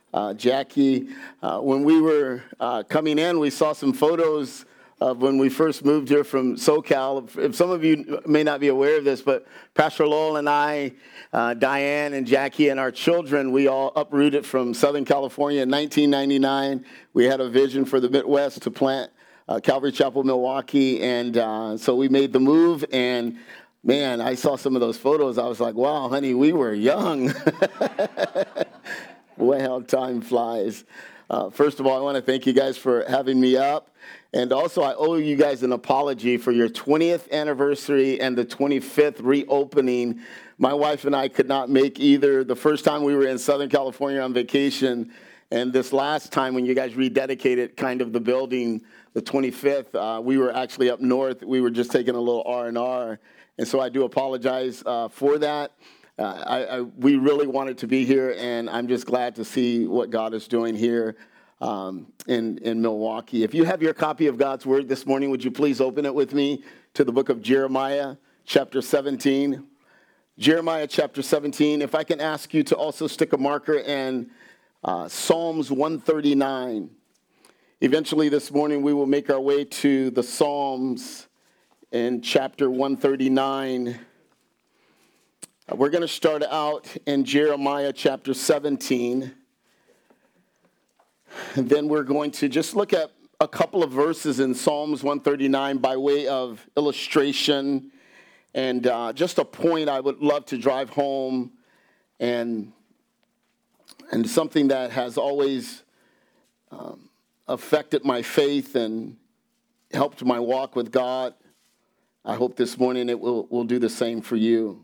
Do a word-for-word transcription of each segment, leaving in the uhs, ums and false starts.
uh, Jackie. Uh, when we were uh, coming in, we saw some photos of when we first moved here from SoCal. If some of you may not be aware of this, but Pastor Lowell and I, uh, Diane and Jackie and our children, we all uprooted from Southern California in nineteen ninety-nine. We had a vision for the Midwest to plant uh, Calvary Chapel, Milwaukee, and uh, so we made the move. And man, I saw some of those photos. I was like, wow, honey, we were young. Boy, how time flies. Uh, first of all, I want to thank you guys for having me up. And also, I owe you guys an apology for your twentieth anniversary and the twenty-fifth reopening. My wife and I could not make either. The first time we were in Southern California on vacation, and this last time when you guys rededicated kind of the building, the twenty-fifth, uh, we were actually up north. We were just taking a little R and R. And so I do apologize uh, for that. Uh, I, I, we really wanted to be here, and I'm just glad to see what God is doing here um, in, in Milwaukee. If you have your copy of God's Word this morning, would you please open it with me to the book of Jeremiah, chapter seventeen. Jeremiah, chapter seventeen. If I can ask you to also stick a marker in uh, Psalms one thirty-nine. Eventually this morning, we will make our way to the Psalms in chapter one thirty-nine. We're going to start out in Jeremiah chapter seventeen. And then we're going to just look at a couple of verses in Psalms one thirty-nine by way of illustration and uh, just a point I would love to drive home, and, and something that has always um, affected my faith and helped my walk with God. I hope this morning it will, will do the same for you.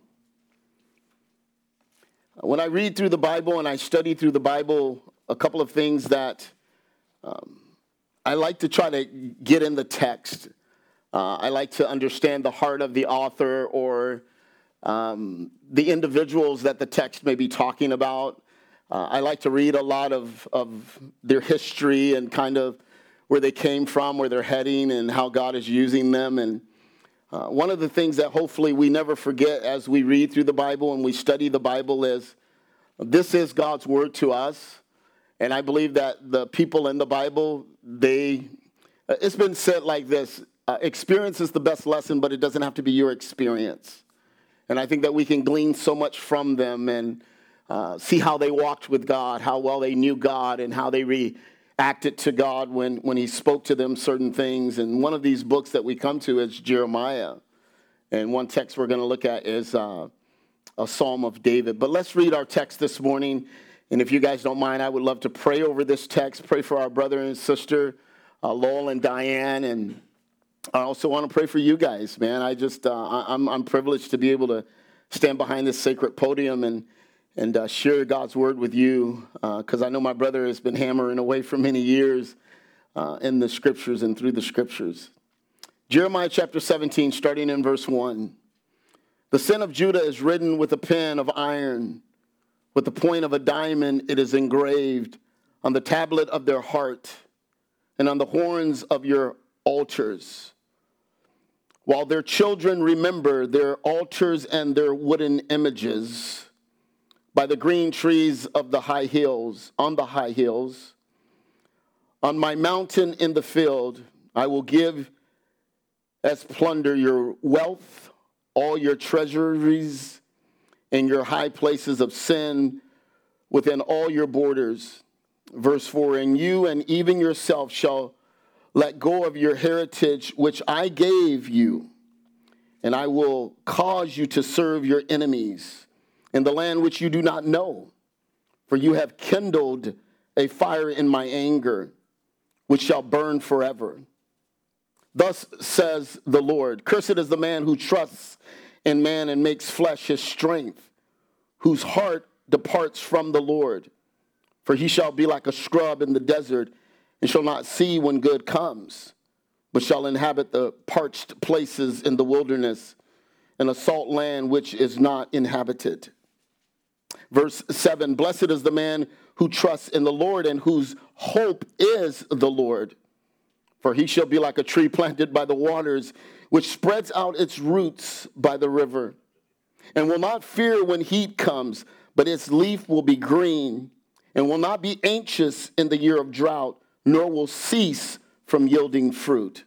When I read through the Bible and I study through the Bible, a couple of things that um, I like to try to get in the text. Uh, I like to understand the heart of the author or um, the individuals that the text may be talking about. Uh, I like to read a lot of, of their history and kind of where they came from, where they're heading, and how God is using them. And Uh, one of the things that hopefully we never forget as we read through the Bible and we study the Bible is this is God's word to us. And I believe that the people in the Bible, they, it's been said like this, uh, experience is the best lesson, but it doesn't have to be your experience. And I think that we can glean so much from them and uh, see how they walked with God, how well they knew God, and how they re acted to God when, when he spoke to them certain things. And one of these books that we come to is Jeremiah. And one text we're going to look at is uh, a Psalm of David. But let's read our text this morning. And if you guys don't mind, I would love to pray over this text, pray for our brother and sister, uh, Lowell and Diane. And I also want to pray for you guys, man. I just, uh, I'm, I'm privileged to be able to stand behind this sacred podium and and uh, share God's word with you, because uh, I know my brother has been hammering away for many years uh, in the scriptures and through the scriptures. Jeremiah chapter seventeen, starting in verse one. The sin of Judah is written with a pen of iron. With the point of a diamond it is engraved on the tablet of their heart and on the horns of your altars. While their children remember their altars and their wooden images, by the green trees of the high hills, on the high hills, on my mountain in the field, I will give as plunder your wealth, all your treasuries, and your high places of sin within all your borders. Verse four, and you and even yourself shall let go of your heritage, which I gave you, and I will cause you to serve your enemies in the land which you do not know, for you have kindled a fire in my anger, which shall burn forever. Thus says the Lord, cursed is the man who trusts in man and makes flesh his strength, whose heart departs from the Lord. For he shall be like a scrub in the desert, and shall not see when good comes, but shall inhabit the parched places in the wilderness, in a salt land which is not inhabited. Verse seven, blessed is the man who trusts in the Lord and whose hope is the Lord. For he shall be like a tree planted by the waters, which spreads out its roots by the river, and will not fear when heat comes, but its leaf will be green, and will not be anxious in the year of drought, nor will cease from yielding fruit.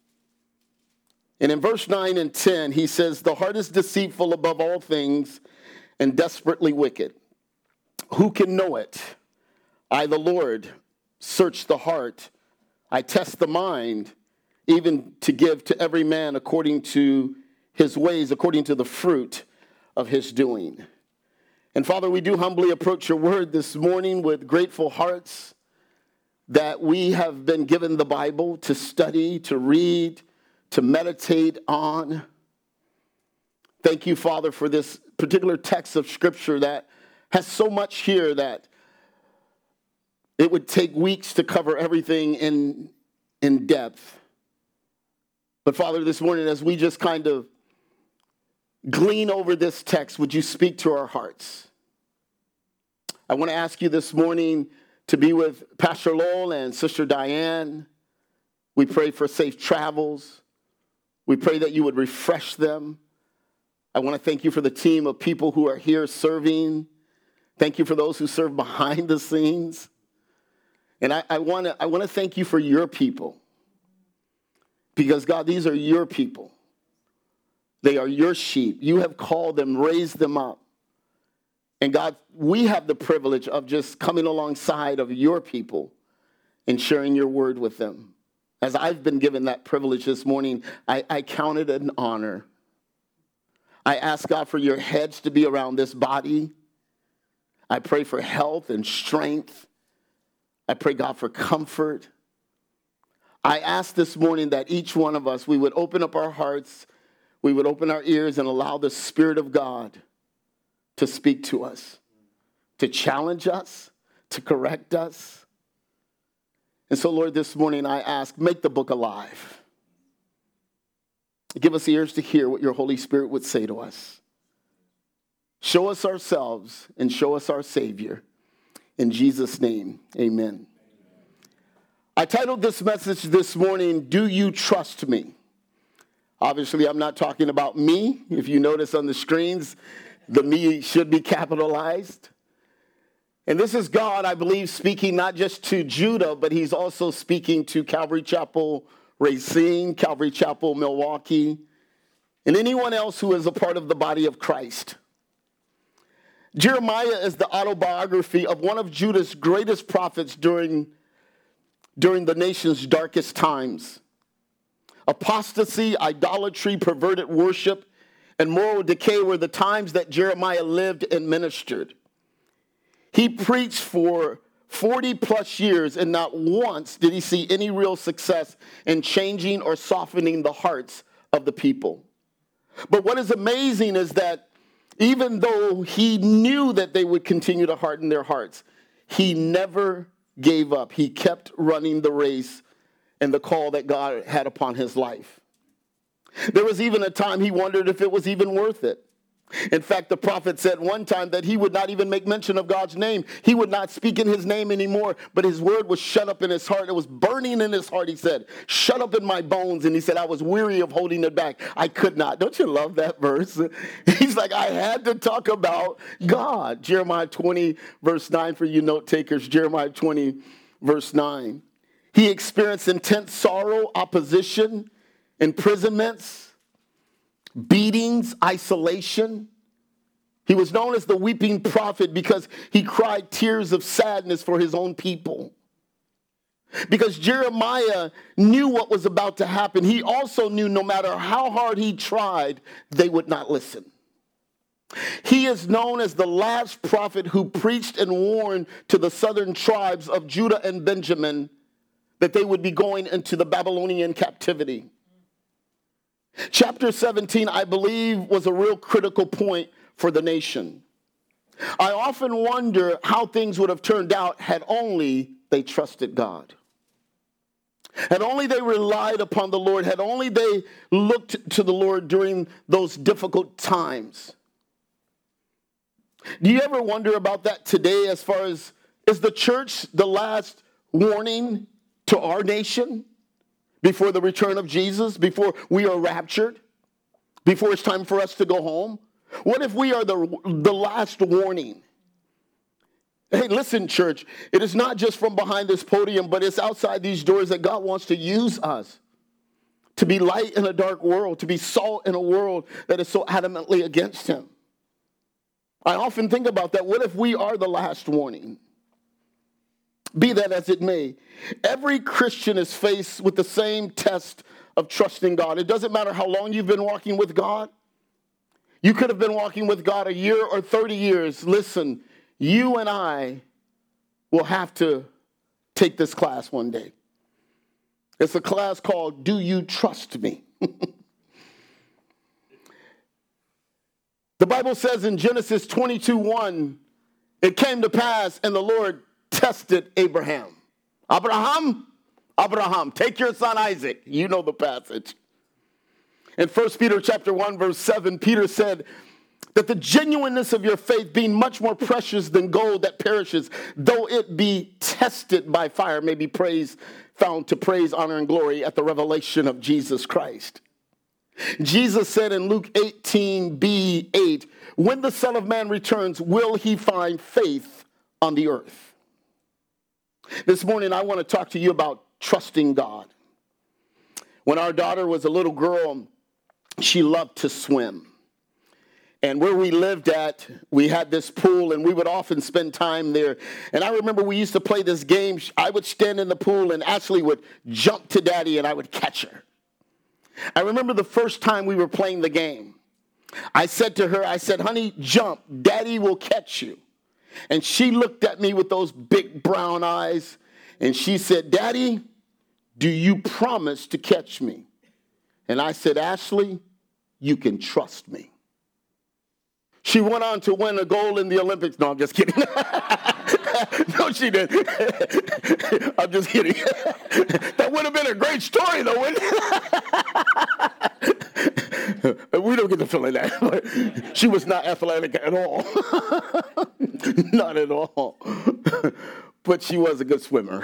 And in verse nine and ten, he says, the heart is deceitful above all things and desperately wicked. Who can know it? I, the Lord, search the heart. I test the mind, even to give to every man according to his ways, according to the fruit of his doing. And Father, we do humbly approach your word this morning with grateful hearts that we have been given the Bible to study, to read, to meditate on. Thank you, Father, for this particular text of Scripture that has so much here that it would take weeks to cover everything in, in depth. But Father, this morning, as we just kind of glean over this text, would you speak to our hearts? I want to ask you this morning to be with Pastor Lowell and Sister Diane. We pray for safe travels. We pray that you would refresh them. I want to thank you for the team of people who are here serving. Thank you for those who serve behind the scenes. And I, I want to I want to thank you for your people. Because, God, these are your people. They are your sheep. You have called them, raised them up. And, God, we have the privilege of just coming alongside of your people and sharing your word with them. As I've been given that privilege this morning, I, I count it an honor. I ask, God, for your heads to be around this body. I pray for health and strength. I pray, God, for comfort. I ask this morning that each one of us, we would open up our hearts, we would open our ears and allow the Spirit of God to speak to us, to challenge us, to correct us. And so, Lord, this morning I ask, make the book alive. Give us ears to hear what your Holy Spirit would say to us. Show us ourselves and show us our Savior. In Jesus' name, amen. I titled this message this morning, Do You Trust Me? Obviously, I'm not talking about me. If you notice on the screens, the me should be capitalized. And this is God, I believe, speaking not just to Judah, but he's also speaking to Calvary Chapel Racine, Calvary Chapel Milwaukee, and anyone else who is a part of the body of Christ. Jeremiah is the autobiography of one of Judah's greatest prophets during during the nation's darkest times. Apostasy, idolatry, perverted worship, and moral decay were the times that Jeremiah lived and ministered. He preached for forty plus years, and not once did he see any real success in changing or softening the hearts of the people. But what is amazing is that even though he knew that they would continue to harden their hearts, he never gave up. He kept running the race and the call that God had upon his life. There was even a time he wondered if it was even worth it. In fact, the prophet said one time that he would not even make mention of God's name. He would not speak in his name anymore, but his word was shut up in his heart. It was burning in his heart, he said, shut up in my bones. And he said, I was weary of holding it back. I could not. Don't you love that verse? He's like, I had to talk about God. Jeremiah twenty, verse nine, for you note takers, Jeremiah twenty, verse nine. He experienced intense sorrow, opposition, imprisonments, beatings, isolation. He was known as the weeping prophet because he cried tears of sadness for his own people. Because Jeremiah knew what was about to happen, he also knew no matter how hard he tried, they would not listen. He is known as the last prophet who preached and warned to the southern tribes of Judah and Benjamin that they would be going into the Babylonian captivity. Chapter seventeen, I believe, was a real critical point for the nation. I often wonder how things would have turned out had only they trusted God. Had only they relied upon the Lord, had only they looked to the Lord during those difficult times. Do you ever wonder about that today as far as, is the church the last warning to our nation? Before the return of Jesus, before we are raptured, before it's time for us to go home? What if we are the, the last warning? Hey, listen, church, it is not just from behind this podium, but it's outside these doors that God wants to use us to be light in a dark world, to be salt in a world that is so adamantly against him. I often think about that. What if we are the last warning? Be that as it may, every Christian is faced with the same test of trusting God. It doesn't matter how long you've been walking with God. You could have been walking with God a year or thirty years. Listen, you and I will have to take this class one day. It's a class called Do You Trust Me? The Bible says in Genesis twenty-two one, it came to pass and the Lord tested Abraham. Abraham, Abraham, take your son Isaac. You know the passage. In First Peter chapter one, verse seven, Peter said that the genuineness of your faith being much more precious than gold that perishes, though it be tested by fire, may be praised, found to praise, honor, and glory at the revelation of Jesus Christ. Jesus said in Luke eighteen b eight, when the Son of Man returns, will he find faith on the earth? This morning, I want to talk to you about trusting God. When our daughter was a little girl, she loved to swim. And where we lived at, we had this pool, and we would often spend time there. And I remember we used to play this game. I would stand in the pool, and Ashley would jump to Daddy, and I would catch her. I remember the first time we were playing the game. I said to her, I said, honey, jump. Daddy will catch you. And she looked at me with those big brown eyes, and she said, Daddy, do you promise to catch me? And I said, Ashley, you can trust me. She went on to win a gold in the Olympics. No, I'm just kidding. No, she didn't. I'm just kidding. That would have been a great story, though, wouldn't it? We don't get the feeling that. But she was not athletic at all. Not at all. But she was a good swimmer.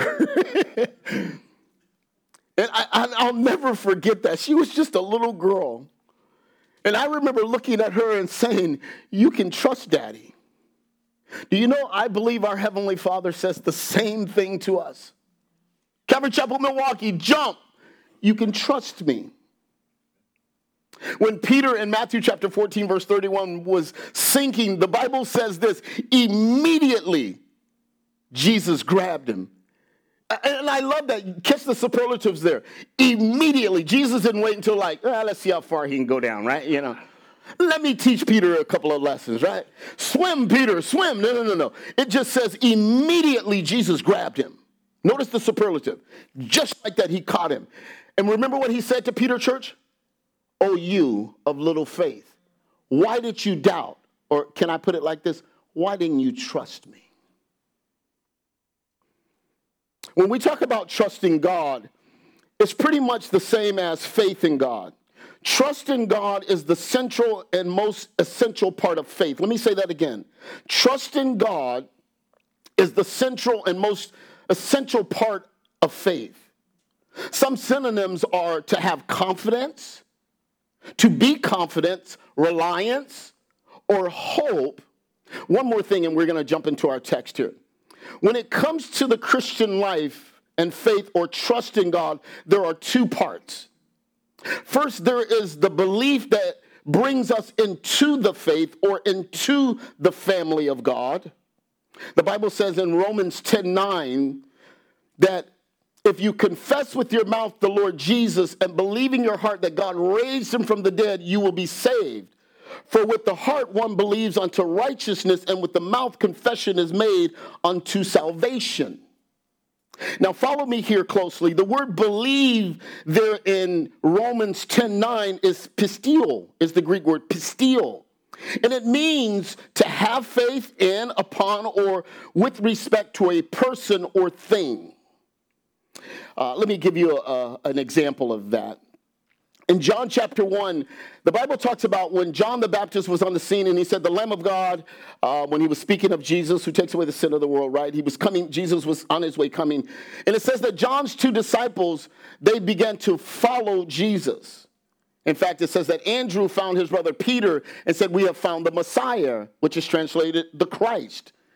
And I, I, I'll never forget that. She was just a little girl. And I remember looking at her and saying, you can trust Daddy. Do you know, I believe our Heavenly Father says the same thing to us. Calvary Chapel, Milwaukee, jump. You can trust me. When Peter in Matthew chapter fourteen, verse thirty-one was sinking, the Bible says this, immediately Jesus grabbed him. And I love that. Catch the superlatives there. Immediately. Jesus didn't wait until like, oh, let's see how far he can go down, right? You know, let me teach Peter a couple of lessons, right? Swim, Peter, swim. No, no, no, no. It just says immediately Jesus grabbed him. Notice the superlative. Just like that, he caught him. And remember what he said to Peter, church? Oh, you of little faith. Why did you doubt? Or can I put it like this? Why didn't you trust me? When we talk about trusting God, it's pretty much the same as faith in God. Trust in God is the central and most essential part of faith. Let me say that again. Trust in God is the central and most essential part of faith. Some synonyms are to have confidence, to be confident, reliance, or hope. One more thing, and we're going to jump into our text here. When it comes to the Christian life and faith or trust in God, there are two parts. First, there is the belief that brings us into the faith or into the family of God. The Bible says in Romans ten nine that if you confess with your mouth the Lord Jesus and believe in your heart that God raised him from the dead, you will be saved. For with the heart one believes unto righteousness, and with the mouth confession is made unto salvation. Now follow me here closely. The word believe there in Romans ten nine is pistio, is the Greek word pistio. And it means to have faith in, upon, or with respect to a person or thing. Uh, let me give you a, a, an example of that. In John chapter one, the Bible talks about when John the Baptist was on the scene and he said, the Lamb of God, uh, when he was speaking of Jesus who takes away the sin of the world, right? He was coming, Jesus was on his way coming. And it says that John's two disciples, they began to follow Jesus. In fact, it says that Andrew found his brother Peter and said, we have found the Messiah, which is translated the Christ.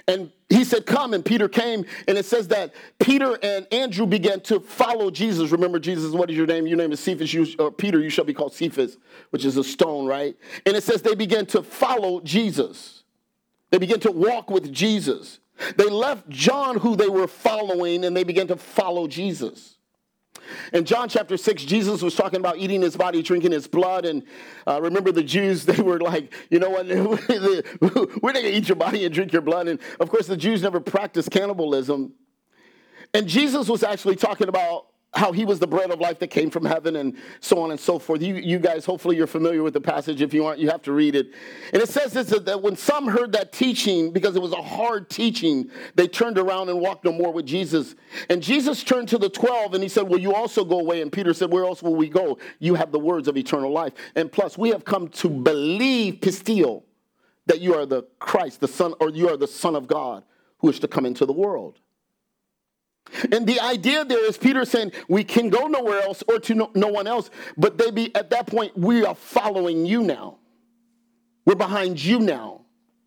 And he said, come, and Peter came, and it says that Peter and Andrew began to follow Jesus. Remember, Jesus, what is your name? Your name is Cephas, you, or Peter, you shall be called Cephas, which is a stone, right? And it says they began to follow Jesus. They began to walk with Jesus. They left John, who they were following, and they began to follow Jesus. In John chapter six, Jesus was talking about eating his body, drinking his blood. And uh, remember the Jews, they were like, you know what, we're not going to eat your body and drink your blood. And of course, the Jews never practiced cannibalism. And Jesus was actually talking about how he was the bread of life that came from heaven and so on and so forth. You, you guys, hopefully you're familiar with the passage. If you aren't, you have to read it. And it says this, that when some heard that teaching, because it was a hard teaching, they turned around and walked no more with Jesus. And Jesus turned to the twelve and he said, will you also go away? And Peter said, where else will we go? You have the words of eternal life. And plus, we have come to believe, pistio, that you are the Christ, the Son, or you are the Son of God who is to come into the world. And the idea there is Peter saying we can go nowhere else or to no, no one else, but they be at that point, we are following you now. We're behind you now.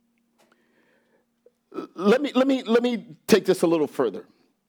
Let me, let me, let me take this a little further.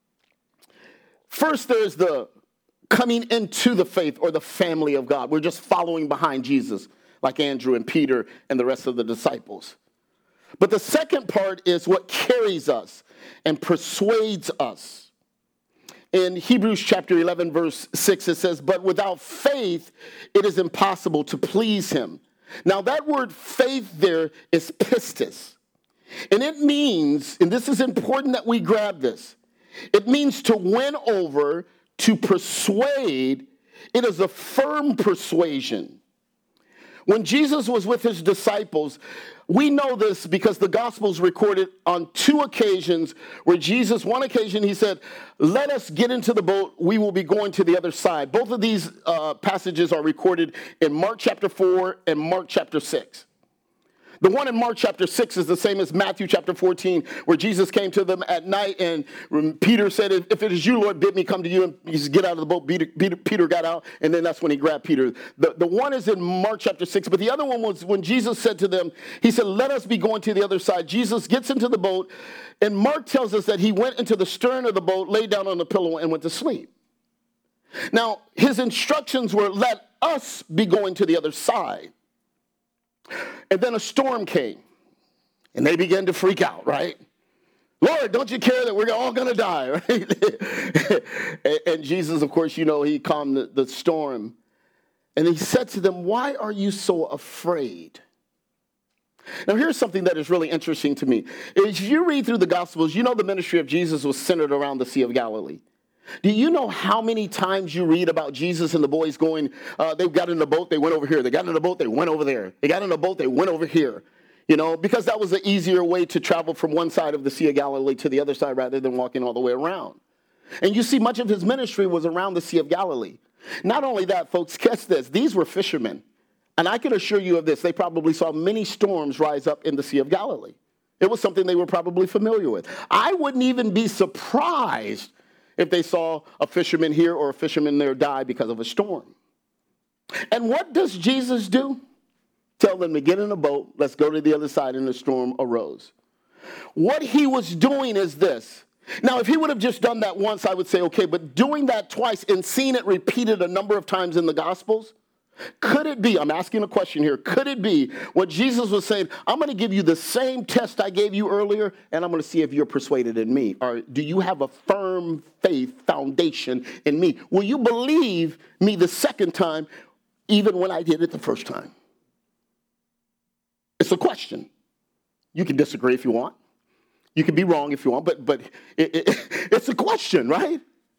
First, there's the coming into the faith or the family of God. We're just following behind Jesus, like Andrew and Peter and the rest of the disciples. But the second part is what carries us and persuades us. In Hebrews chapter eleven, verse six, it says, but without faith, it is impossible to please him. Now, that word faith there is pistis. And it means, and this is important that we grab this, it means to win over, to persuade. It is a firm persuasion. When Jesus was with his disciples, we know this because the Gospels recorded on two occasions where Jesus, one occasion he said, let us get into the boat, we will be going to the other side. Both of these uh, passages are recorded in Mark chapter four and Mark chapter six. The one in Mark chapter six is the same as Matthew chapter fourteen, where Jesus came to them at night and Peter said, if it is you, Lord, bid me come to you. And he said, get out of the boat. Peter, Peter, Peter got out, and then that's when he grabbed Peter. The, the one is in Mark chapter six, but the other one was when Jesus said to them, he said, let us be going to the other side. Jesus gets into the boat, and Mark tells us that he went into the stern of the boat, laid down on the pillow, and went to sleep. Now, his instructions were, let us be going to the other side. And then a storm came, and they began to freak out, right? Lord, don't you care that we're all going to die, right? and, and Jesus, of course, you know, he calmed the, the storm. And he said to them, why are you so afraid? Now, here's something that is really interesting to me. As you read through the Gospels, you know the ministry of Jesus was centered around the Sea of Galilee. Do you know how many times you read about Jesus and the boys going, uh, they got in the boat, they went over here. They got in the boat, they went over there. They got in the boat, they went over here. You know, because that was an easier way to travel from one side of the Sea of Galilee to the other side rather than walking all the way around. And you see much of his ministry was around the Sea of Galilee. Not only that, folks, catch this. These were fishermen. And I can assure you of this. They probably saw many storms rise up in the Sea of Galilee. It was something they were probably familiar with. I wouldn't even be surprised if they saw a fisherman here or a fisherman there die because of a storm. And what does Jesus do? Tell them to get in a boat, let's go to the other side, and the storm arose. What he was doing is this. Now, if he would have just done that once, I would say, okay, but doing that twice and seeing it repeated a number of times in the Gospels, could it be, I'm asking a question here, could it be what Jesus was saying, I'm going to give you the same test I gave you earlier, and I'm going to see if you're persuaded in me, or do you have a firm faith foundation in me? Will you believe me the second time, even when I did it the first time? It's a question. You can disagree if you want. You can be wrong if you want, but, but it, it, it's a question, right?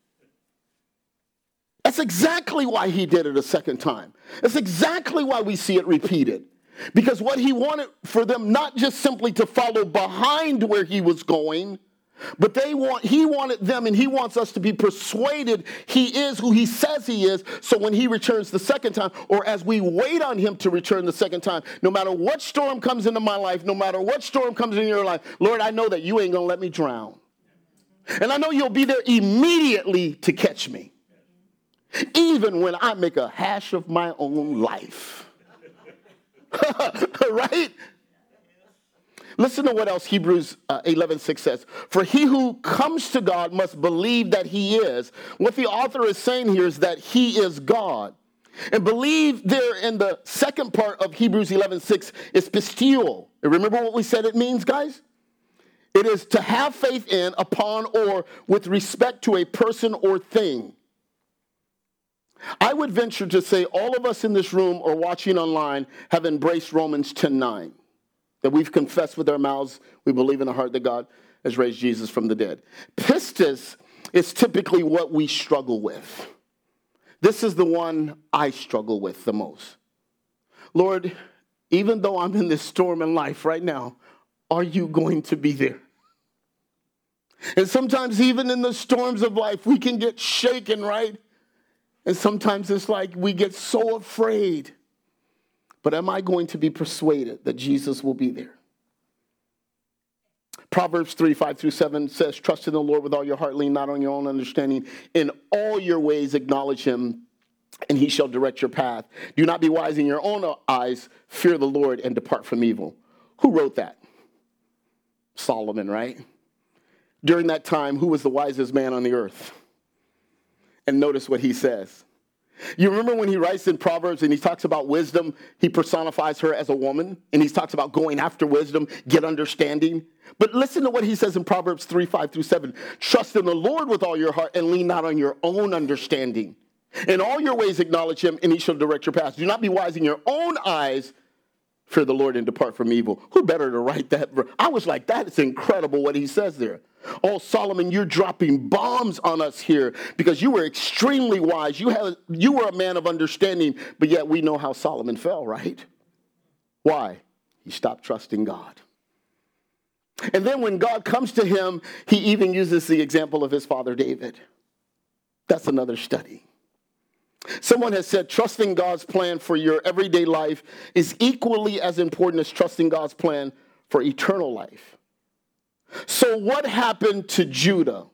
That's exactly why he did it a second time. That's exactly why we see it repeated. Because what he wanted for them not just simply to follow behind where he was going, but they want he wanted them and he wants us to be persuaded he is who he says he is. So when he returns the second time, or as we wait on him to return the second time, no matter what storm comes into my life, no matter what storm comes into your life, Lord, I know that you ain't going to let me drown. And I know you'll be there immediately to catch me. Even when I make a hash of my own life. Right? Listen to what else Hebrews uh, eleven six says. For he who comes to God must believe that he is. What the author is saying here is that he is God. And believe there in the second part of Hebrews eleven six is pisteuo. Remember what we said it means, guys? It is to have faith in, upon, or with respect to a person or thing. I would venture to say all of us in this room or watching online have embraced Romans ten nine. That we've confessed with our mouths, we believe in our heart that God has raised Jesus from the dead. Pistis is typically what we struggle with. This is the one I struggle with the most. Lord, even though I'm in this storm in life right now, are you going to be there? And sometimes even in the storms of life, we can get shaken, right? And sometimes it's like we get so afraid. But am I going to be persuaded that Jesus will be there? Proverbs three, five through seven says, trust in the Lord with all your heart, lean not on your own understanding. In all your ways acknowledge him, and he shall direct your path. Do not be wise in your own eyes, fear the Lord, and depart from evil. Who wrote that? Solomon, right? During that time, who was the wisest man on the earth? And notice what he says. You remember when he writes in Proverbs and he talks about wisdom, he personifies her as a woman, and he talks about going after wisdom, get understanding. But listen to what he says in Proverbs three, five through seven. Trust in the Lord with all your heart and lean not on your own understanding. In all your ways acknowledge him, and he shall direct your paths. Do not be wise in your own eyes. Fear the Lord and depart from evil. Who better to write that? I was like, that is incredible what he says there. Oh, Solomon, you're dropping bombs on us here because you were extremely wise. You have, you were a man of understanding, but yet we know how Solomon fell, right? Why? He stopped trusting God. And then when God comes to him, he even uses the example of his father David. That's another study. Someone has said trusting God's plan for your everyday life is equally as important as trusting God's plan for eternal life. So what happened to Judah?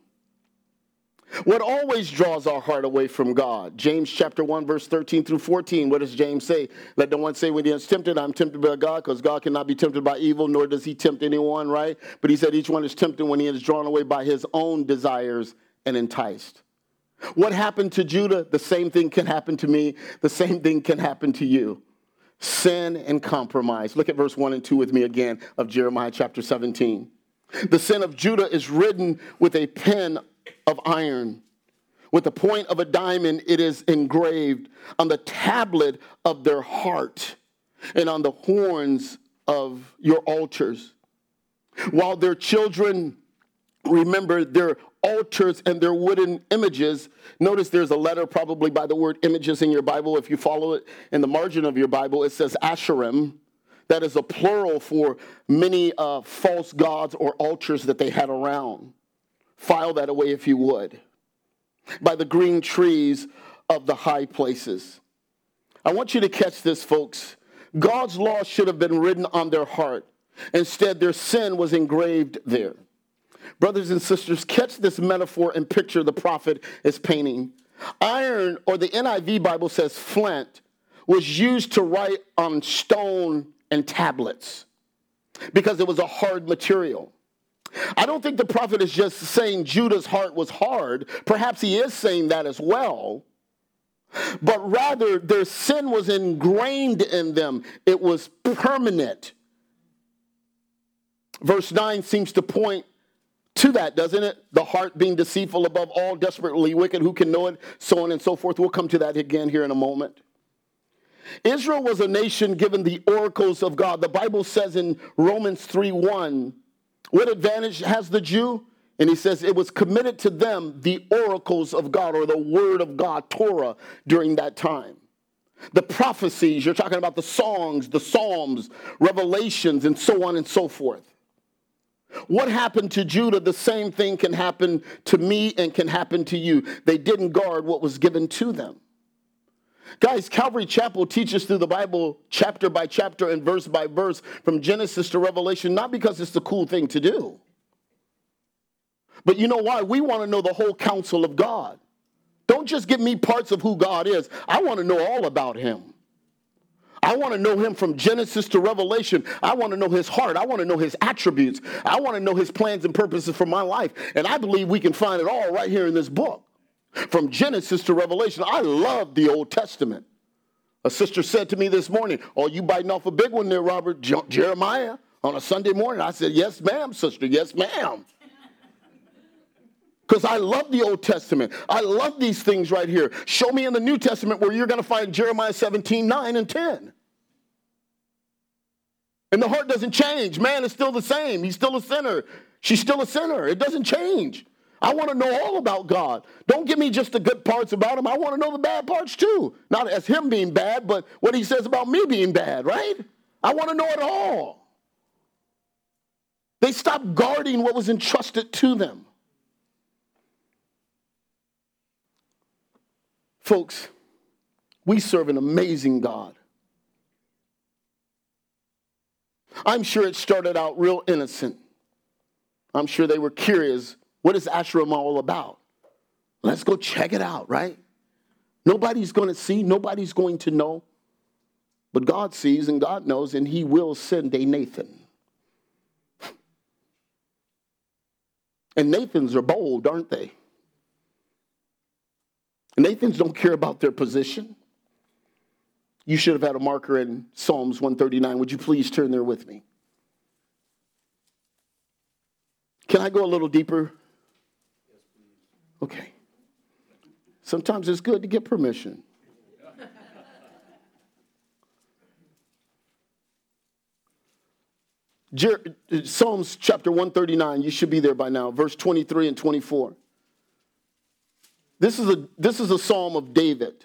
What always draws our heart away from God? James chapter one, verse thirteen through fourteen. What does James say? Let no one say when he is tempted, I'm tempted by God, because God cannot be tempted by evil, nor does he tempt anyone, right? But he said each one is tempted when he is drawn away by his own desires and enticed. What happened to Judah? The same thing can happen to me. The same thing can happen to you. Sin and compromise. Look at verse one and two with me again of Jeremiah chapter seventeen. The sin of Judah is written with a pen of iron. With the point of a diamond, it is engraved on the tablet of their heart and on the horns of your altars. While their children remember their altars and their wooden images, notice there's a letter probably by the word images in your Bible. If you follow it in the margin of your Bible, it says Asherim. That is a plural for many uh, false gods or altars that they had around. File that away if you would. By the green trees of the high places. I want you to catch this, folks. God's law should have been written on their heart. Instead, their sin was engraved there. Brothers and sisters, catch this metaphor and picture the prophet is painting. Iron, or the N I V Bible says flint, was used to write on stone and tablets because it was a hard material. I don't think the prophet is just saying Judah's heart was hard. Perhaps he is saying that as well. But rather, their sin was ingrained in them. It was permanent. Verse nine seems to point to that, doesn't it? The heart being deceitful above all, desperately wicked, who can know it, so on and so forth. We'll come to that again here in a moment. Israel was a nation given the oracles of God. The Bible says in Romans three one, what advantage has the Jew? And he says it was committed to them the oracles of God, or the word of God, Torah, during that time. The prophecies, you're talking about the songs, the psalms, revelations, and so on and so forth. What happened to Judah? The same thing can happen to me and can happen to you. They didn't guard what was given to them. Guys, Calvary Chapel teaches through the Bible chapter by chapter and verse by verse from Genesis to Revelation, not because it's the cool thing to do. But you know why? We want to know the whole counsel of God. Don't just give me parts of who God is. I want to know all about him. I want to know him from Genesis to Revelation. I want to know his heart. I want to know his attributes. I want to know his plans and purposes for my life. And I believe we can find it all right here in this book. From Genesis to Revelation. I love the Old Testament. A sister said to me this morning, "Oh, you biting off a big one there, Robert." Je- Jeremiah on a Sunday morning. I said, "Yes, ma'am, sister. Yes, ma'am." Because I love the Old Testament. I love these things right here. Show me in the New Testament where you're going to find Jeremiah seventeen, nine and ten. And the heart doesn't change. Man is still the same. He's still a sinner. She's still a sinner. It doesn't change. I want to know all about God. Don't give me just the good parts about him. I want to know the bad parts too. Not as him being bad, but what he says about me being bad, right? I want to know it all. They stopped guarding what was entrusted to them. Folks, we serve an amazing God. I'm sure it started out real innocent. I'm sure they were curious. What is Asherim all about? Let's go check it out, right? Nobody's going to see. Nobody's going to know. But God sees and God knows, and he will send a Nathan. And Nathans are bold, aren't they? Nathans don't care about their position. You should have had a marker in Psalms one thirty-nine. Would you please turn there with me? Can I go a little deeper? Okay. Sometimes it's good to get permission. Jer- Psalms chapter one thirty-nine, you should be there by now, verse twenty-three and twenty-four. This is a, this is a psalm of David.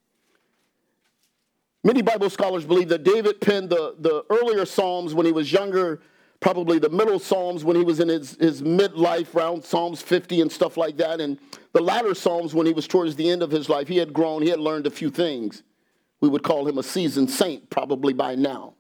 Many Bible scholars believe that David penned the, the earlier psalms when he was younger, probably the middle psalms when he was in his, his midlife, around Psalms fifty and stuff like that, and the latter psalms when he was towards the end of his life. He had grown, he had learned a few things. We would call him a seasoned saint probably by now.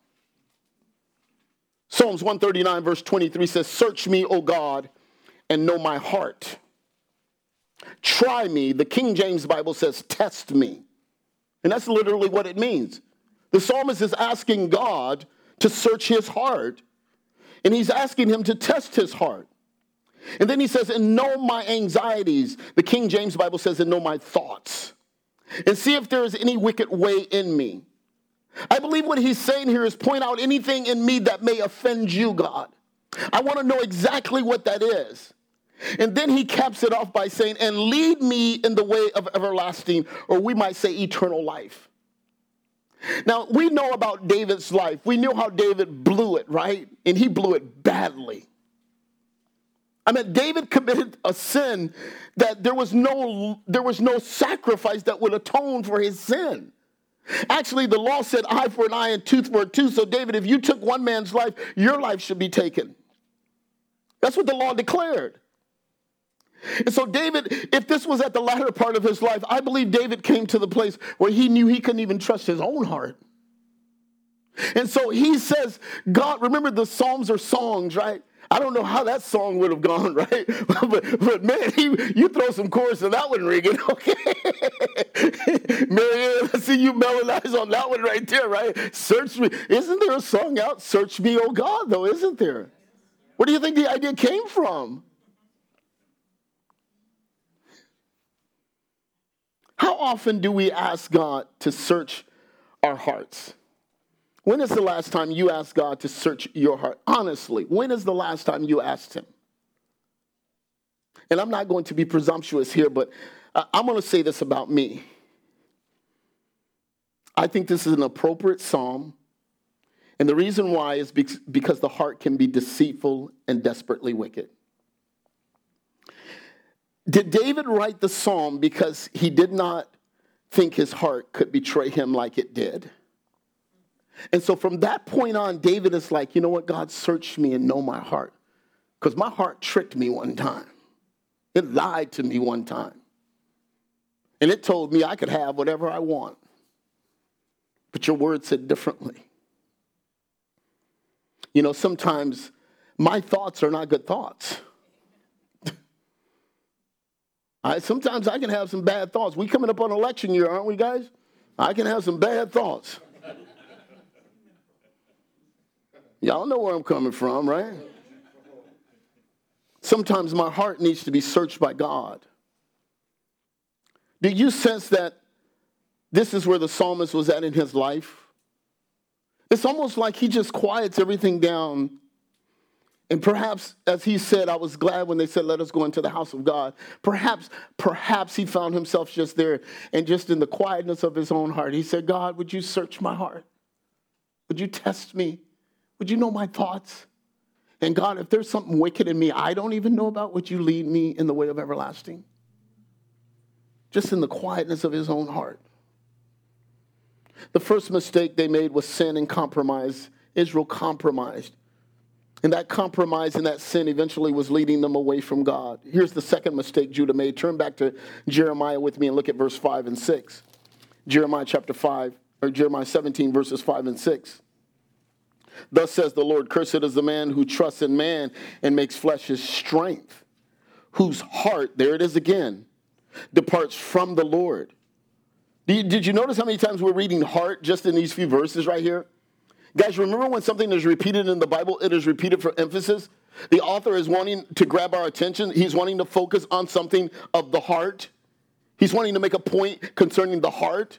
Psalms one thirty-nine verse twenty-three says, "Search me, O God, and know my heart. Try me." The King James Bible says, "Test me." And that's literally what it means. The psalmist is asking God to search his heart. And he's asking him to test his heart. And then he says, "And know my anxieties." The King James Bible says, "And know my thoughts. And see if there is any wicked way in me." I believe what he's saying here is point out anything in me that may offend you, God. I want to know exactly what that is. And then he caps it off by saying, "And lead me in the way of everlasting," or we might say eternal life. Now, we know about David's life. We knew how David blew it, right? And he blew it badly. I mean, David committed a sin that there was no, there was no sacrifice that would atone for his sin. Actually, the law said eye for an eye and tooth for a tooth. So, David, if you took one man's life, your life should be taken. That's what the law declared. And so David, if this was at the latter part of his life, I believe David came to the place where he knew he couldn't even trust his own heart. And so he says, God, remember the Psalms are songs, right? I don't know how that song would have gone, right? but, but man, he, you throw some chorus and that one ringing, okay? Marianne, I see you melodize on that one right there, right? Search me. Isn't there a song out, "Search Me, O God," though, isn't there? Where do you think the idea came from? How often do we ask God to search our hearts? When is the last time you asked God to search your heart? Honestly, when is the last time you asked him? And I'm not going to be presumptuous here, but I'm going to say this about me. I think this is an appropriate psalm. And the reason why is because the heart can be deceitful and desperately wicked. Did David write the psalm because he did not think his heart could betray him like it did? And so from that point on, David is like, you know what, God, search me and know my heart. Because my heart tricked me one time. It lied to me one time. And it told me I could have whatever I want. But your word said differently. You know, sometimes my thoughts are not good thoughts. I, sometimes I can have some bad thoughts. We coming up on election year, aren't we, guys? I can have some bad thoughts. Y'all know where I'm coming from, right? Sometimes my heart needs to be searched by God. Do you sense that this is where the psalmist was at in his life? It's almost like he just quiets everything down. And perhaps, as he said, I was glad when they said, let us go into the house of God. Perhaps, perhaps he found himself just there, and just in the quietness of his own heart, he said, God, would you search my heart? Would you test me? Would you know my thoughts? And God, if there's something wicked in me I don't even know about, would you lead me in the way of everlasting? Just in the quietness of his own heart. The first mistake they made was sin and compromise. Israel compromised. And that compromise and that sin eventually was leading them away from God. Here's the second mistake Judah made. Turn back to Jeremiah with me and look at verse five and six. Jeremiah chapter five, or Jeremiah seventeen, verses five and six. Thus says the Lord, cursed is the man who trusts in man and makes flesh his strength, whose heart, there it is again, departs from the Lord. Did you notice how many times we're reading heart just in these few verses right here? Guys, remember when something is repeated in the Bible, it is repeated for emphasis? The author is wanting to grab our attention. He's wanting to focus on something of the heart. He's wanting to make a point concerning the heart.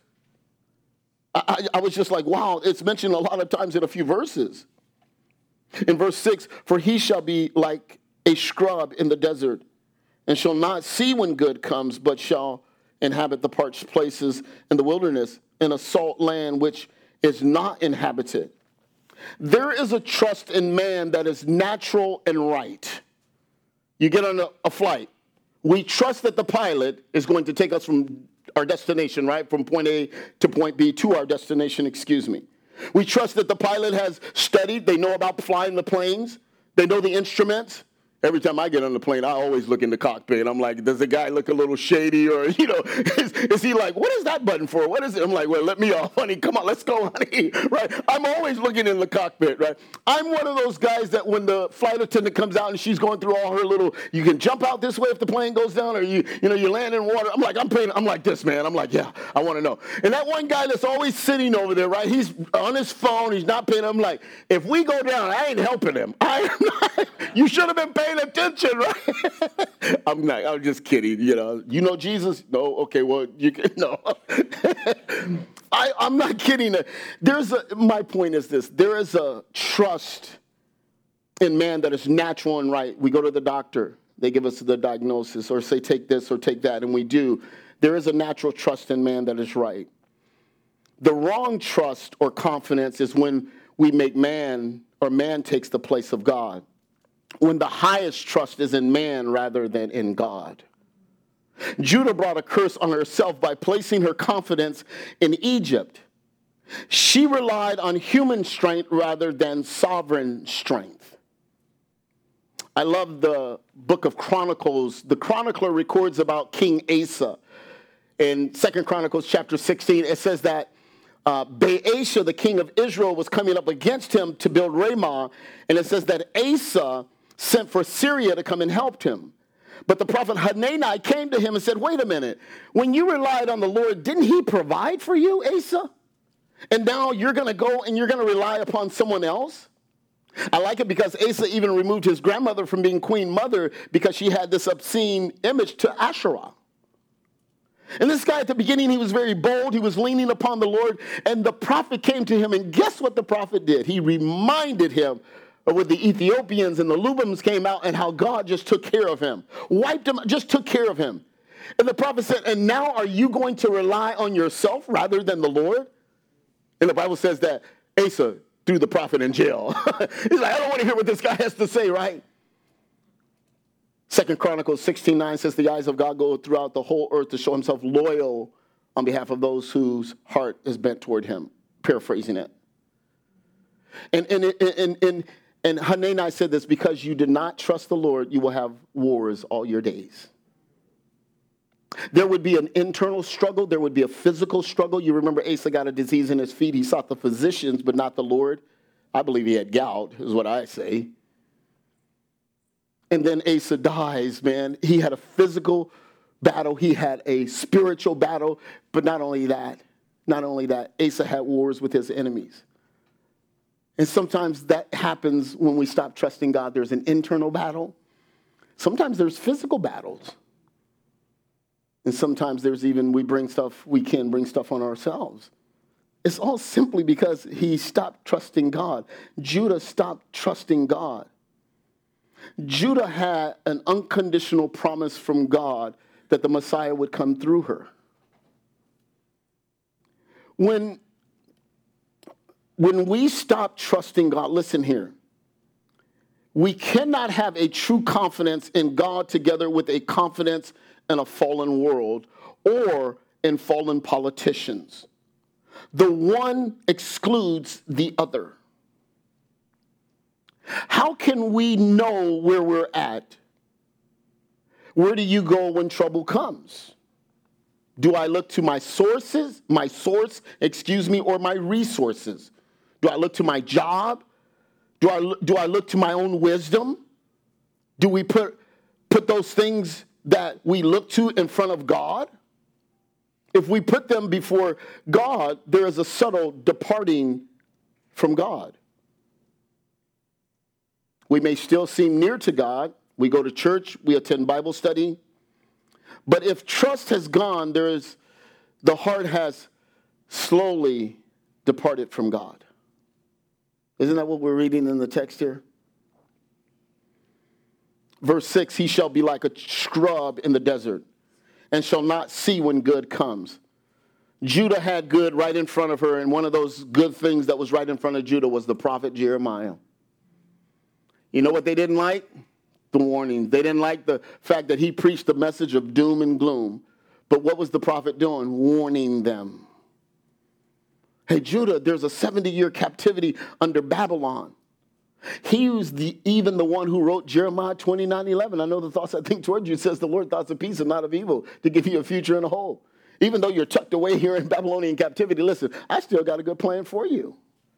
I, I, I was just like, wow, it's mentioned a lot of times in a few verses. In verse six, for he shall be like a scrub in the desert, and shall not see when good comes, but shall inhabit the parched places in the wilderness, in a salt land which is not inhabited. There is a trust in man that is natural and right. You get on a, a flight. We trust that the pilot is going to take us from our destination, right? From point A to point B to our destination, excuse me. We trust that the pilot has studied. They know about flying the planes. They know the instruments. Every time I get on the plane, I always look in the cockpit. I'm like, does the guy look a little shady? Or, you know, is, is he like, what is that button for? What is it? I'm like, well, let me off, honey. Come on, let's go, honey. Right? I'm always looking in the cockpit, right? I'm one of those guys that when the flight attendant comes out and she's going through all her little, you can jump out this way if the plane goes down, or you, you know, you land in water. I'm like, I'm paying, I'm like this, man. I'm like, yeah, I want to know. And that one guy that's always sitting over there, right? He's on his phone. He's not paying. I'm like, if we go down, I ain't helping him. I am not. You should have been paying attention, right? I'm not, I'm just kidding, you know. You know Jesus? No? Okay, well, you can, no. I, I'm not kidding. There's a, my point is this. There is a trust in man that is natural and right. We go to the doctor. They give us the diagnosis or say, take this or take that, and we do. There is a natural trust in man that is right. The wrong trust or confidence is when we make man, or man takes the place of God. When the highest trust is in man rather than in God. Judah brought a curse on herself by placing her confidence in Egypt. She relied on human strength rather than sovereign strength. I love the book of Chronicles. The chronicler records about King Asa. In Second Chronicles chapter sixteen, it says that Uh, Baasha, the king of Israel, was coming up against him to build Ramah. And it says that Asa sent for Syria to come and help him. But the prophet Hanani came to him and said, wait a minute. When you relied on the Lord, didn't he provide for you, Asa? And now you're going to go and you're going to rely upon someone else? I like it because Asa even removed his grandmother from being queen mother because she had this obscene image to Asherah. And this guy at the beginning, he was very bold. He was leaning upon the Lord. And the prophet came to him. And guess what the prophet did? He reminded him of when the Ethiopians and the Lubims came out and how God just took care of him. Wiped him, just took care of him. And the prophet said, and now are you going to rely on yourself rather than the Lord? And the Bible says that Asa threw the prophet in jail. He's like, I don't want to hear what this guy has to say, right? Second Chronicles sixteen nine says the eyes of God go throughout the whole earth to show himself loyal on behalf of those whose heart is bent toward him. Paraphrasing it. And, and, and, and, and Hanani said this, because you did not trust the Lord, you will have wars all your days. There would be an internal struggle. There would be a physical struggle. You remember Asa got a disease in his feet. He sought the physicians, but not the Lord. I believe he had gout, is what I say. And then Asa dies, man. He had a physical battle. He had a spiritual battle. But not only that, not only that, Asa had wars with his enemies. And sometimes that happens when we stop trusting God. There's an internal battle. Sometimes there's physical battles. And sometimes there's even, we bring stuff, we can bring stuff on ourselves. It's all simply because he stopped trusting God. Judah stopped trusting God. Judah had an unconditional promise from God that the Messiah would come through her. When, when we stop trusting God, listen here. We cannot have a true confidence in God together with a confidence in a fallen world or in fallen politicians. The one excludes the other. How can we know where we're at? Where do you go when trouble comes? Do I look to my sources, my source, excuse me, or my resources? Do I look to my job? Do I, do I look to my own wisdom? Do we put, put those things that we look to in front of God? If we put them before God, there is a subtle departing from God. We may still seem near to God. We go to church, we attend Bible study. But if trust has gone, there is, the heart has slowly departed from God. Isn't that what we're reading in the text here? Verse six, he shall be like a scrub in the desert and shall not see when good comes. Judah had good right in front of her, and one of those good things that was right in front of Judah was the prophet Jeremiah. You know what they didn't like? The warning. They didn't like the fact that he preached the message of doom and gloom. But what was the prophet doing? Warning them. Hey, Judah, there's a seventy-year captivity under Babylon. He was the, even the one who wrote Jeremiah twenty-nine eleven. I know the thoughts I think toward you, says the Lord, thoughts of peace and not of evil, to give you a future and a hope. Even though you're tucked away here in Babylonian captivity, listen, I still got a good plan for you.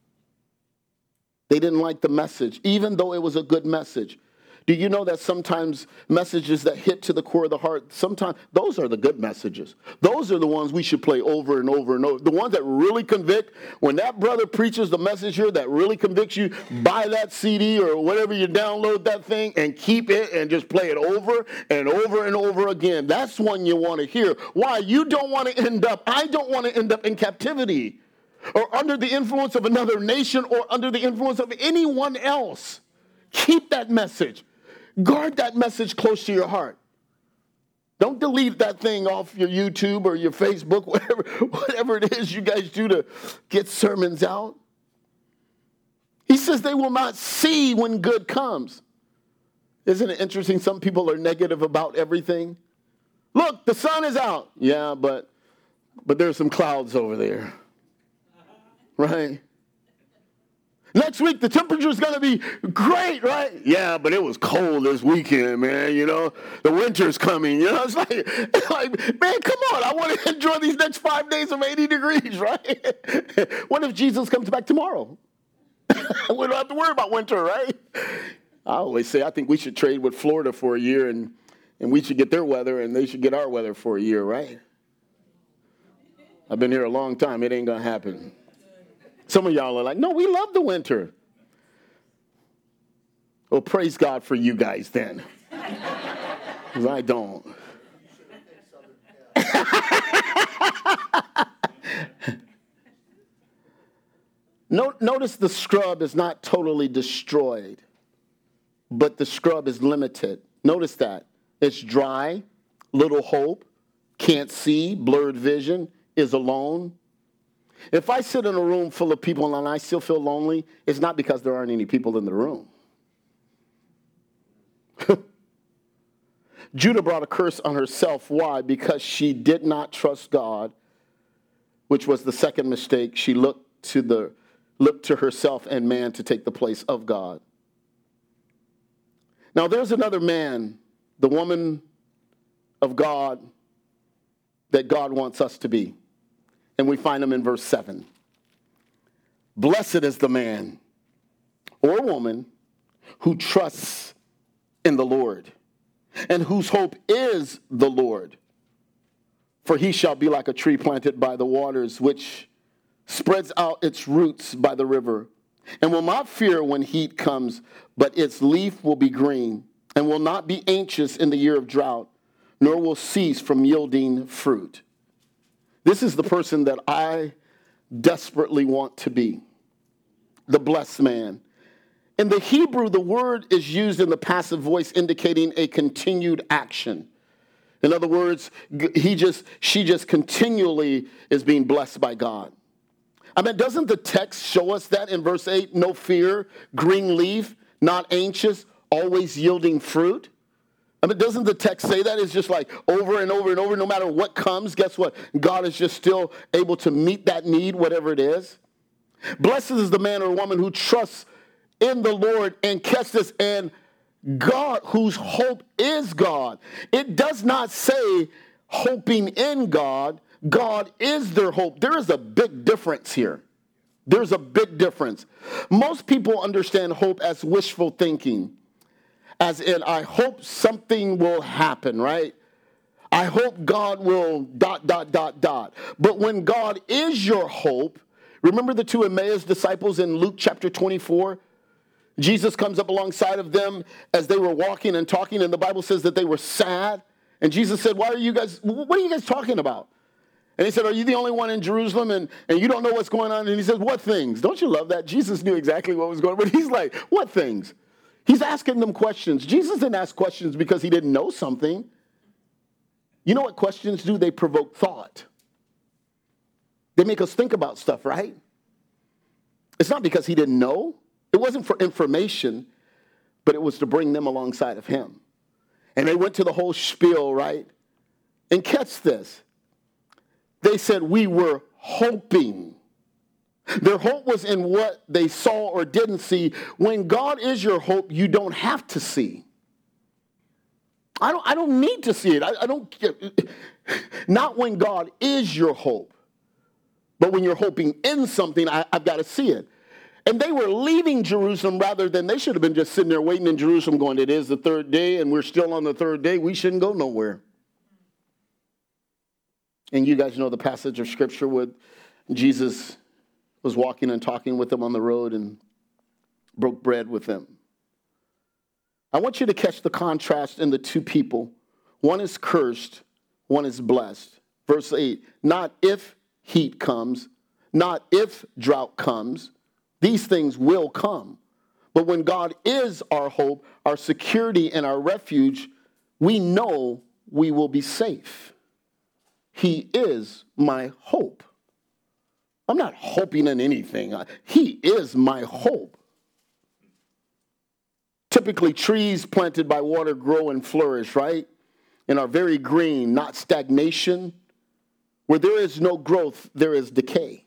They didn't like the message, even though it was a good message. Do you know that sometimes messages that hit to the core of the heart, sometimes those are the good messages. Those are the ones we should play over and over and over. The ones that really convict. When that brother preaches the message here that really convicts you, buy that C D or whatever you download that thing and keep it and just play it over and over and over again. That's one you want to hear. Why? You don't want to end up, I don't want to end up in captivity or under the influence of another nation or under the influence of anyone else. Keep that message. Guard that message close to your heart. Don't delete that thing off your YouTube or your Facebook, whatever, whatever it is you guys do to get sermons out. He says they will not see when good comes. Isn't it interesting? Some people are negative about everything. Look, the sun is out. Yeah, but but there's some clouds over there. Right? Next week, the temperature is going to be great, right? Yeah, but it was cold this weekend, man, you know. The winter's coming, you know. It's like, it's like, man, come on. I want to enjoy these next five days of eighty degrees, right? What if Jesus comes back tomorrow? We don't have to worry about winter, right? I always say I think we should trade with Florida for a year, and, and we should get their weather, and they should get our weather for a year, right? I've been here a long time. It ain't going to happen. Some of y'all are like, no, we love the winter. Well, praise God for you guys then. Because I don't. Notice the scrub is not totally destroyed, but the scrub is limited. Notice that. It's dry, little hope, can't see, blurred vision, is alone. If I sit in a room full of people and I still feel lonely, it's not because there aren't any people in the room. Judah brought a curse on herself. Why? Because she did not trust God, which was the second mistake. She looked to the looked to herself and man to take the place of God. Now there's another man, the woman of God, that God wants us to be. And we find him in verse seven. Blessed is the man or woman who trusts in the Lord and whose hope is the Lord. For he shall be like a tree planted by the waters, which spreads out its roots by the river and will not fear when heat comes, but its leaf will be green, and will not be anxious in the year of drought, nor will cease from yielding fruit. This is the person that I desperately want to be, the blessed man. In the Hebrew, the word is used in the passive voice indicating a continued action. In other words, he just, she just continually is being blessed by God. I mean, doesn't the text show us that in verse eight? No fear, green leaf, not anxious, always yielding fruit. I mean, doesn't the text say that? It's just like over and over and over, no matter what comes, guess what? God is just still able to meet that need, whatever it is. Blessed is the man or woman who trusts in the Lord, and catch this, and God, whose hope is God. It does not say hoping in God. God is their hope. There is a big difference here. There's a big difference. Most people understand hope as wishful thinking, as in, I hope something will happen, right? I hope God will dot, dot, dot, dot. But when God is your hope, remember the two Emmaus disciples in Luke chapter twenty-four? Jesus comes up alongside of them as they were walking and talking, and the Bible says that they were sad. And Jesus said, why are you guys, what are you guys talking about? And he said, are you the only one in Jerusalem and, and you don't know what's going on? And he says, what things? Don't you love that? Jesus knew exactly what was going on, but he's like, what things? He's asking them questions. Jesus didn't ask questions because he didn't know something. You know what questions do? They provoke thought. They make us think about stuff, right? It's not because he didn't know. It wasn't for information, but it was to bring them alongside of him. And they went to the whole spiel, right? And catch this. They said, we were hoping. Their hope was in what they saw or didn't see. When God is your hope, you don't have to see. I don't, I don't need to see it. I, I don't, not when God is your hope. But when you're hoping in something, I, I've got to see it. And they were leaving Jerusalem rather than, they should have been just sitting there waiting in Jerusalem going, it is the third day and we're still on the third day. We shouldn't go nowhere. And you guys know the passage of scripture with Jesus was walking and talking with them on the road and broke bread with them. I want you to catch the contrast in the two people. One is cursed, one is blessed. Verse eight, not if heat comes, not if drought comes. These things will come. But when God is our hope, our security, and our refuge, we know we will be safe. He is my hope. I'm not hoping in anything. He is my hope. Typically, trees planted by water grow and flourish, right? And are very green, not stagnation. Where there is no growth, there is decay.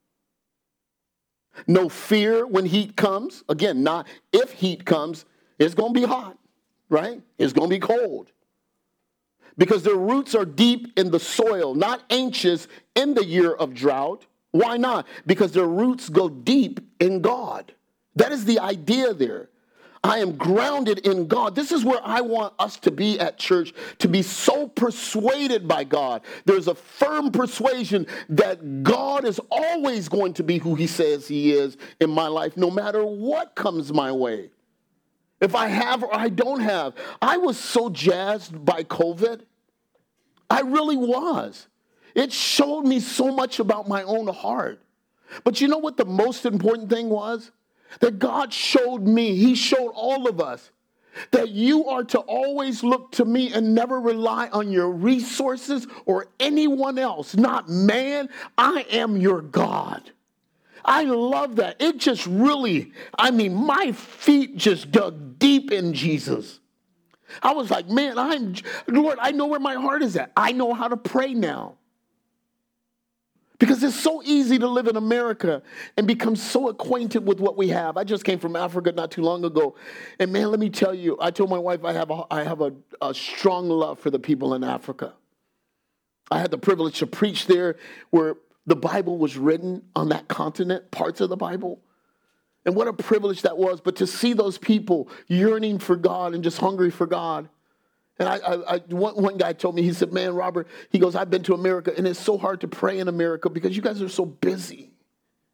No fear when heat comes. Again, not if heat comes. It's going to be hot, right? It's going to be cold. Because their roots are deep in the soil, not anxious in the year of drought. Why not? Because their roots go deep in God. That is the idea there. I am grounded in God. This is where I want us to be at church, to be so persuaded by God. There's a firm persuasion that God is always going to be who he says he is in my life, no matter what comes my way. If I have or I don't have. I was so jazzed by COVID. I really was. It showed me so much about my own heart. But you know what the most important thing was? That God showed me, he showed all of us, that you are to always look to me and never rely on your resources or anyone else. Not man, I am your God. I love that. It just really, I mean, my feet just dug deep in Jesus. I was like, man, I'm, Lord, I know where my heart is at. I know how to pray now. Because it's so easy to live in America and become so acquainted with what we have. I just came from Africa not too long ago. And man, let me tell you, I told my wife I have a, I have a, a strong love for the people in Africa. I had the privilege to preach there where the Bible was written on that continent, parts of the Bible. And what a privilege that was. But to see those people yearning for God and just hungry for God. And I, I, I one, one guy told me, he said, man, Robert, he goes, I've been to America, and it's so hard to pray in America because you guys are so busy.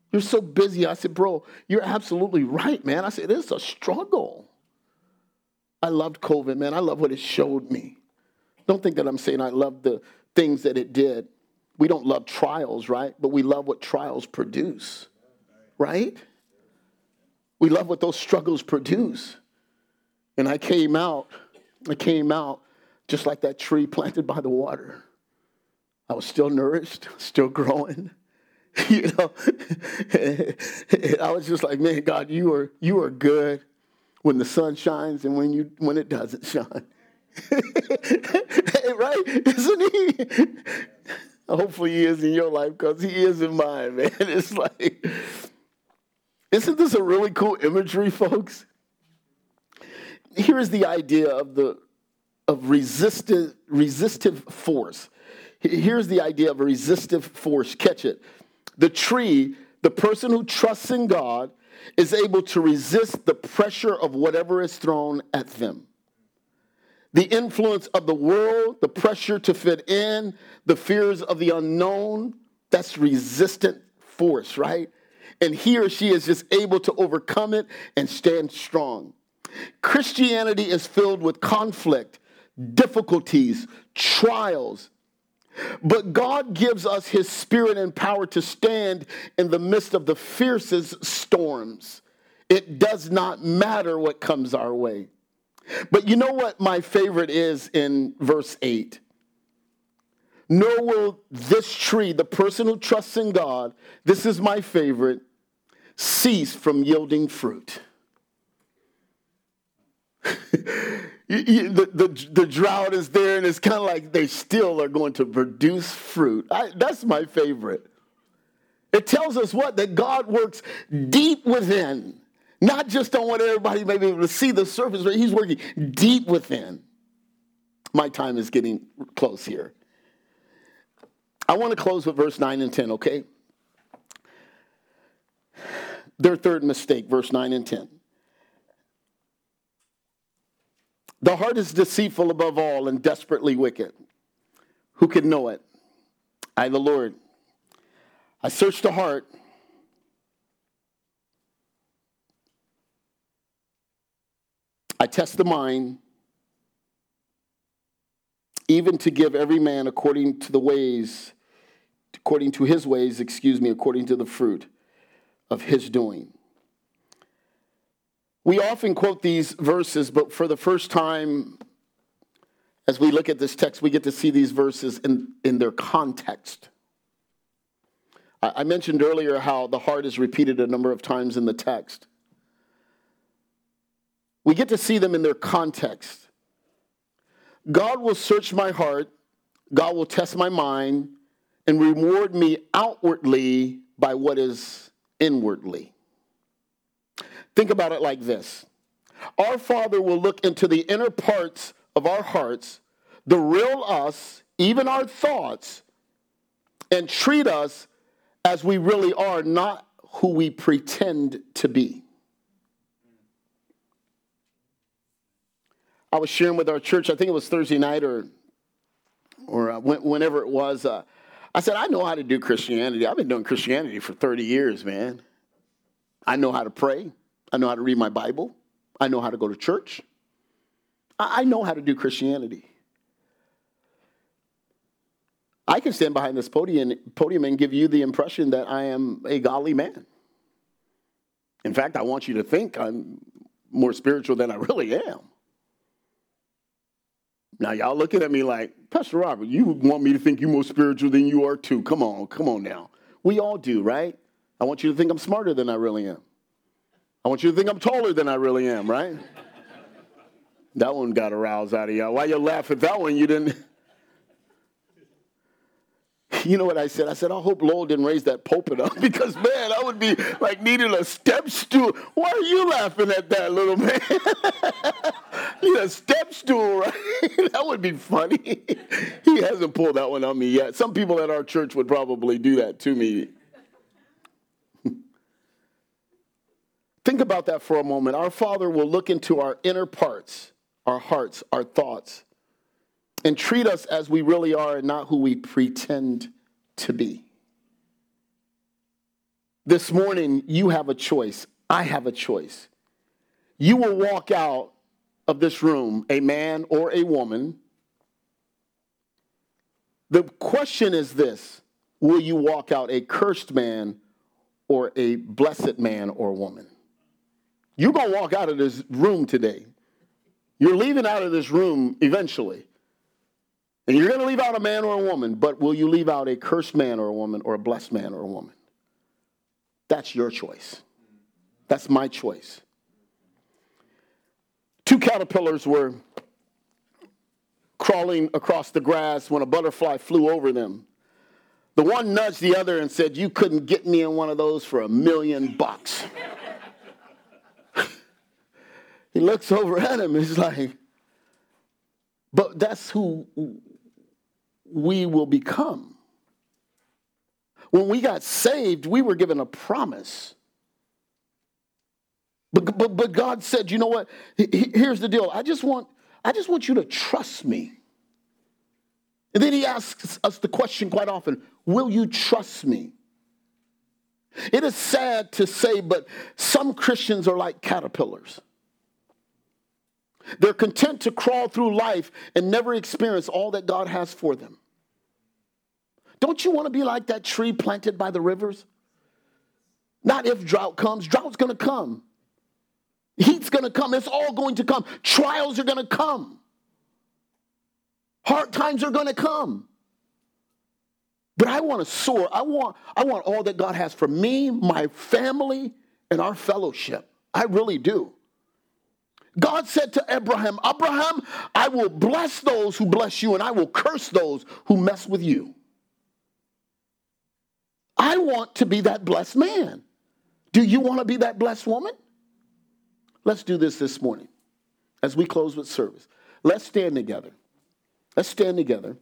You're so busy. I said, bro, you're absolutely right, man. I said, it's a struggle. I loved COVID, man. I love what it showed me. Don't think that I'm saying I love the things that it did. We don't love trials, right? But we love what trials produce, right? We love what those struggles produce. And I came out, I came out just like that tree planted by the water. I was still nourished, still growing. You know, I was just like, man, God, you are you are good when the sun shines and when you when it doesn't shine. Right? Isn't he? Hopefully he is in your life because he is in mine, man. It's like, isn't this a really cool imagery, folks? Here's the idea of the of resistive resistive force. Here's the idea of a resistive force. Catch it. The tree, the person who trusts in God, is able to resist the pressure of whatever is thrown at them. The influence of the world, the pressure to fit in, the fears of the unknown, that's resistant force, right? And he or she is just able to overcome it and stand strong. Christianity is filled with conflict, difficulties, trials. But God gives us his spirit and power to stand in the midst of the fiercest storms. It does not matter what comes our way. But you know what my favorite is in verse eight? Nor will this tree, the person who trusts in God, this is my favorite, cease from yielding fruit. You, you, the, the, the drought is there, and it's kind of like they still are going to produce fruit. I, that's my favorite. It tells us what? That God works deep within, not just on what everybody may be able to see the surface, but he's working deep within. My time is getting close here. I want to close with verse nine and ten, okay? Their third mistake, verse nine and ten. The heart is deceitful above all and desperately wicked. Who can know it? I, the Lord. I search the heart. I test the mind, even to give every man according to the ways, according to his ways, excuse me, according to the fruit of his doing. We often quote these verses, but for the first time, as we look at this text, we get to see these verses in, in their context. I, I mentioned earlier how the heart is repeated a number of times in the text. We get to see them in their context. God will search my heart, God will test my mind, and reward me outwardly by what is inwardly. Think about it like this. Our Father will look into the inner parts of our hearts, the real us, even our thoughts, and treat us as we really are, not who we pretend to be. I was sharing with our church, I think it was Thursday night or, or uh, whenever it was, uh, I said, I know how to do Christianity. I've been doing Christianity for thirty years, man. I know how to pray. I know how to read my Bible. I know how to go to church. I know how to do Christianity. I can stand behind this podium, podium and give you the impression that I am a godly man. In fact, I want you to think I'm more spiritual than I really am. Now, y'all looking at me like, Pastor Robert, you want me to think you're more spiritual than you are too. Come on, come on now. We all do, right? I want you to think I'm smarter than I really am. I want you to think I'm taller than I really am, right? That one got a rouse out of y'all. Why you laugh at that one? You didn't. You know what I said? I said, I hope Lowell didn't raise that pulpit up because, man, I would be like needing a step stool. Why are you laughing at that, little man? You need a step stool, right? That would be funny. He hasn't pulled that one on me yet. Some people at our church would probably do that to me. Think about that for a moment. Our Father will look into our inner parts, our hearts, our thoughts, and treat us as we really are and not who we pretend to be. This morning, you have a choice. I have a choice. You will walk out of this room, a man or a woman. The question is this: will you walk out a cursed man or a blessed man or woman? You're going to walk out of this room today. You're leaving out of this room eventually. And you're going to leave out a man or a woman, but will you leave out a cursed man or a woman or a blessed man or a woman? That's your choice. That's my choice. Two caterpillars were crawling across the grass when a butterfly flew over them. The one nudged the other and said, "You couldn't get me in one of those for a million bucks." He looks over at him and he's like, but that's who we will become. When we got saved, we were given a promise. But, but, but God said, you know what? Here's the deal. I just want, I just want you to trust me. And then he asks us the question quite often, will you trust me? It is sad to say, but some Christians are like caterpillars. They're content to crawl through life and never experience all that God has for them. Don't you want to be like that tree planted by the rivers? Not if drought comes. Drought's going to come. Heat's going to come. It's all going to come. Trials are going to come. Hard times are going to come. But I want to soar. I want, I want all that God has for me, my family, and our fellowship. I really do. God said to Abraham, Abraham, I will bless those who bless you, and I will curse those who mess with you. I want to be that blessed man. Do you want to be that blessed woman? Let's do this this morning as we close with service. Let's stand together. Let's stand together.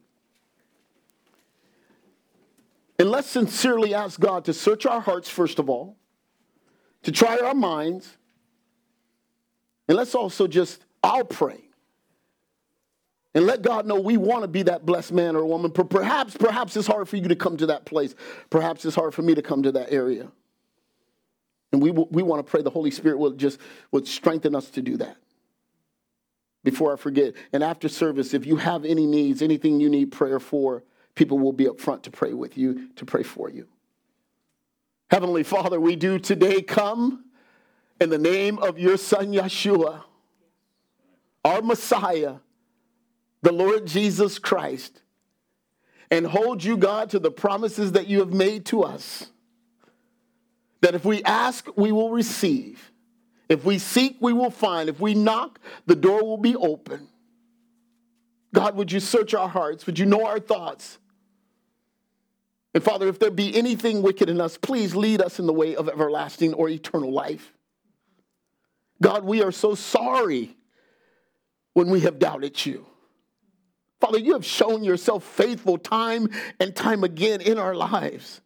And let's sincerely ask God to search our hearts, first of all, to try our minds. And let's also just, I'll pray. And let God know we want to be that blessed man or woman. Perhaps, perhaps it's hard for you to come to that place. Perhaps it's hard for me to come to that area. And we we want to pray the Holy Spirit will just would strengthen us to do that. Before I forget, and after service, if you have any needs, anything you need prayer for, people will be up front to pray with you, to pray for you. Heavenly Father, we do today come in the name of your Son, Yeshua, our Messiah, the Lord Jesus Christ, and hold you, God, to the promises that you have made to us. That if we ask, we will receive. If we seek, we will find. If we knock, the door will be open. God, would you search our hearts? Would you know our thoughts? And Father, if there be anything wicked in us, please lead us in the way of everlasting or eternal life. God, we are so sorry when we have doubted you. Father, you have shown yourself faithful time and time again in our lives.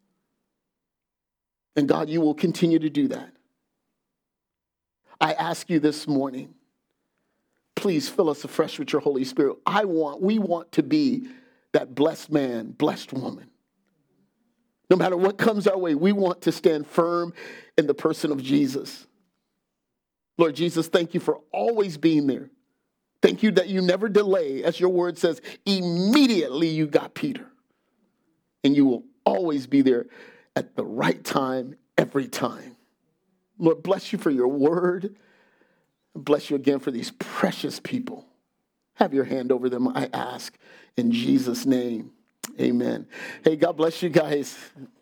And God, you will continue to do that. I ask you this morning, please fill us afresh with your Holy Spirit. I want, we want to be that blessed man, blessed woman. No matter what comes our way, we want to stand firm in the person of Jesus. Lord Jesus, thank you for always being there. Thank you that you never delay. As your word says, immediately you got Peter. And you will always be there at the right time, every time. Lord, bless you for your word. Bless you again for these precious people. Have your hand over them, I ask. In Jesus' name, amen. Hey, God bless you guys.